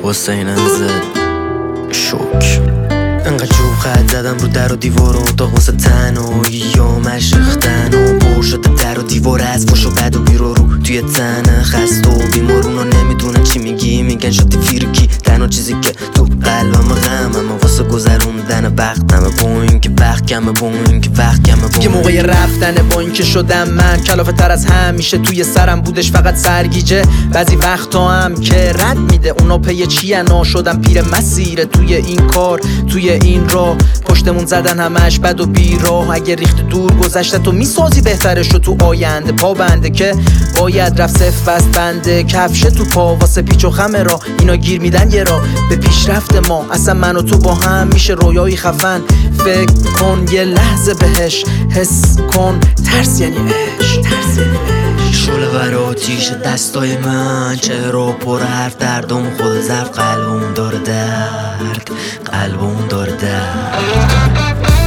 حسین زد شوک انقدر جوب خط زدم رو در و دیوار و اتاق واسه تنهایی یا مشرختن و پر شده در و دیوار از فش و بد و بیرو رو توی تنه خسته و بیمارونا نمیدونن چی میگی میگن شدی فیرکی تنها چیزی که تو قلبم غمم واسه گذروندن وقتمه با این که وقت کمه با این که وقت کمه یه موقع رفتنه با این که شدم من کلافه تر از همیشه توی سرم بودش فقط سرگیجه بعضی وقتا هم که رد میده اونا پی چیه نا شدم پیر مسیره توی این کار توی این راه پشتمون زدن همش بد و بیراه اگه ریخت دور گذشته تو میسازی بهترش رو تو آینده پا بنده که باید رفت صف بست بنده کفش تو پا واسه پیچ و خمه را اینا گیر میدن یه را به پیشرفت ما اصلا من و تو با هم میشه رویایی خفن فکر کن یه لحظه بهش حس کن ترس یعنی عشق شعله ور آتیش دستای من چرا پر حرف دردم خود ظرف قلبم داره درد قلبم داره درد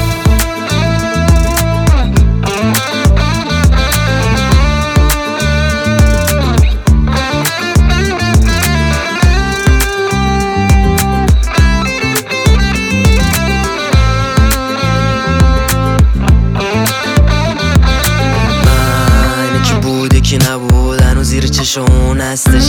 کی نبود هنو زیر چشمون هستش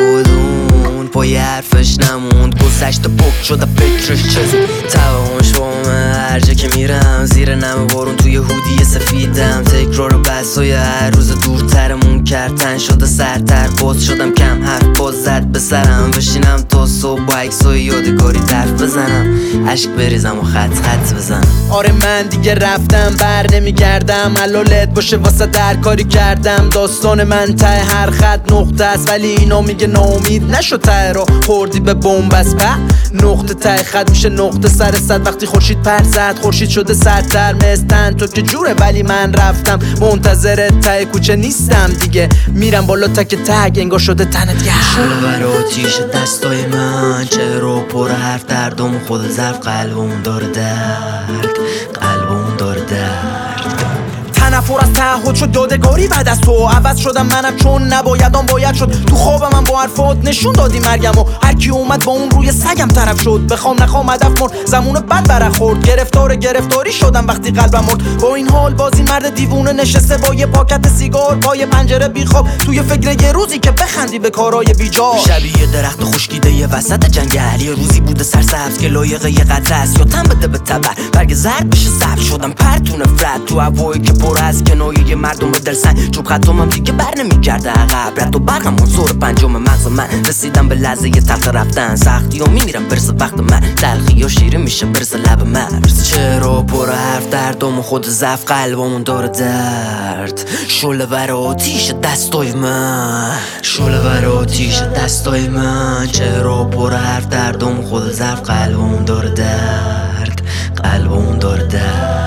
کبودون پای حرفش نموند گذشت پک شده فکرش چزون توان شوامه هر جا که میرم زیر نم بارون توی هودی سفیدم تکرار بحثای هر روز دورترمون کردن شده سرتر باز شدم کم حرف باز زد به سرم بشینم تا صبح با عکسای یادگاری درف بزنم عشق بریزم و خط بزنم آره من دیگه رفتم بر نمیگردم حلالت باشه واسه در کاری کردم داستان من ته هر خط نقطه است ولی اینا میگه ناامید نشو ته را خوردی به بنبست په نقطه ته خط میشه نقطه سر صد وقتی خورشید پر زد خورشید شده سرتر مستن تو که جوره ولی من رفتم منتظر ته کوچه نیستم دیگه میرم بالا تک تک انگار شده تنت گرم شعله ور آتیش دستای من چرا پر حرف دردم خود ظرف قلبم داره درد قلبم داره درد تنفر از تعهد شد یادگاری بعد از تو عوض شدم منم چون نباید آن باید شد تو خوابم من با حرفات نشون دادی مرگم و هر کی اومد با اون روی سگم طرف شد بخوام نخوام هدف مرد زمون بد برخورد گرفتاری شدم وقتی قلبم مرد با این حال بازی مرد دیوونه نشسته با یه پاکت سیگار پای پنجره بیخواب توی فکر یه روزی که بخندی به کارهای بیجا شبیه درخت خشکیده یه وسط جنگل یه روزی بوده سرسبز که لایق یه قطره است یا تن بده به تبر برگ زرد بشه سبز شدم پرتون فرد تو هوایی که پر از کنایه مردم به دلسنگ چوب خطامم دیگه بر نمیگرده عقب رد و برقم منصور پنجم مغز من رسیدم به لحظه یه تخت رفتن سختی و میمیرم برسه وقت من تلخی یا شیره میشه برسه لب مرز چرا پر حرف دردم و خود ضعف قلبمون داره درد شعله ور آتیش دستای من شعله ور آتیش دستای من چرا پر حرف دردم و خود ضعف قلبمون داره درد قلبمون داره درد